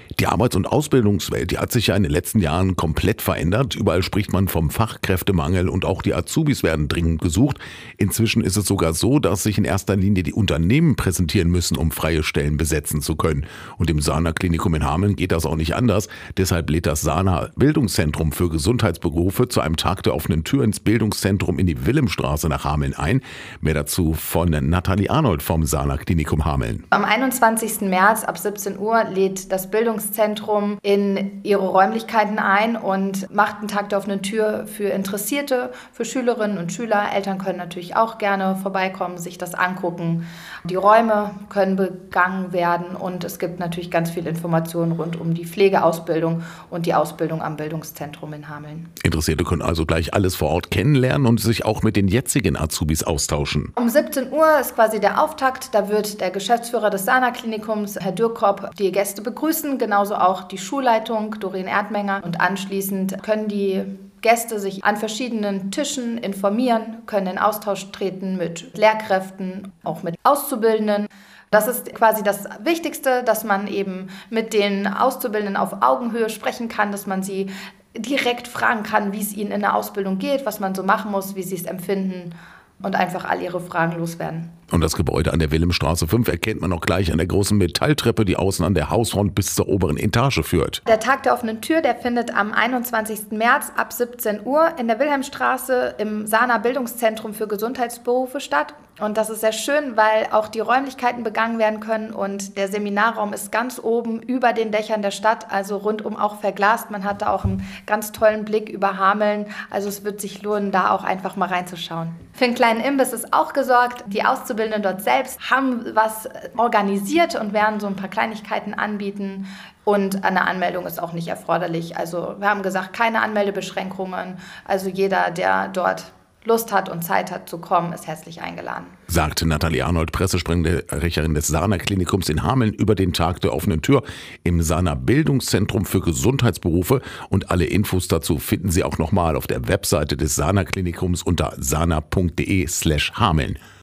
Die Arbeits- und Ausbildungswelt, die hat sich ja in den letzten Jahren komplett verändert. Überall spricht man vom Fachkräftemangel und auch die Azubis werden dringend gesucht. Inzwischen ist es sogar so, dass sich in erster Linie die Unternehmen präsentieren müssen, um freie Stellen besetzen zu können. Und im Sana-Klinikum in Hameln geht das auch nicht anders. Deshalb lädt das Sana Bildungszentrum für Gesundheitsberufe zu einem Tag der offenen Tür ins Bildungszentrum in die Wilhelmstraße nach Hameln ein. Mehr dazu von Nathalie Arnold vom Sana-Klinikum Hameln. Am 21. März ab 17 Uhr lädt das Bildungszentrum in ihre Räumlichkeiten ein und macht einen Tag der offenen Tür für Interessierte, für Schülerinnen und Schüler. Eltern können natürlich auch gerne vorbeikommen, sich das angucken. Die Räume können begangen werden und es gibt natürlich ganz viel Informationen rund um die Pflegeausbildung und die Ausbildung am Bildungszentrum in Hameln. Interessierte können also gleich alles vor Ort kennenlernen und sich auch mit den jetzigen Azubis austauschen. Um 17 Uhr ist quasi der Auftakt. Da wird der Geschäftsführer des Sana-Klinikums, Herr Dürkop, die Gäste begrüßen, genauso auch die Schulleitung, Doreen Erdmenger. Und anschließend können die Gäste sich an verschiedenen Tischen informieren, können in Austausch treten mit Lehrkräften, auch mit Auszubildenden. Das ist quasi das Wichtigste, dass man eben mit den Auszubildenden auf Augenhöhe sprechen kann, dass man sie direkt fragen kann, wie es ihnen in der Ausbildung geht, was man so machen muss, wie sie es empfinden und einfach all ihre Fragen loswerden. Und das Gebäude an der Wilhelmstraße 5 erkennt man auch gleich an der großen Metalltreppe, die außen an der Hausfront bis zur oberen Etage führt. Der Tag der offenen Tür, der findet am 21. März ab 17 Uhr in der Wilhelmstraße im Sana Bildungszentrum für Gesundheitsberufe statt. Und das ist sehr schön, weil auch die Räumlichkeiten begangen werden können und der Seminarraum ist ganz oben über den Dächern der Stadt, also rundum auch verglast. Man hat da auch einen ganz tollen Blick über Hameln, also es wird sich lohnen, da auch einfach mal reinzuschauen. Für einen kleinen Imbiss ist auch gesorgt. Die Auszubildenden dort selbst haben was organisiert und werden so ein paar Kleinigkeiten anbieten. Und eine Anmeldung ist auch nicht erforderlich. Also wir haben gesagt, keine Anmeldebeschränkungen. Also jeder, der dort Lust hat und Zeit hat zu kommen, ist herzlich eingeladen. Sagte Nathalie Arnold, Pressesprecherin des Sana-Klinikums in Hameln über den Tag der offenen Tür im Sana Bildungszentrum für Gesundheitsberufe. Und alle Infos dazu finden Sie auch nochmal auf der Webseite des Sana-Klinikums unter sana.de/Hameln.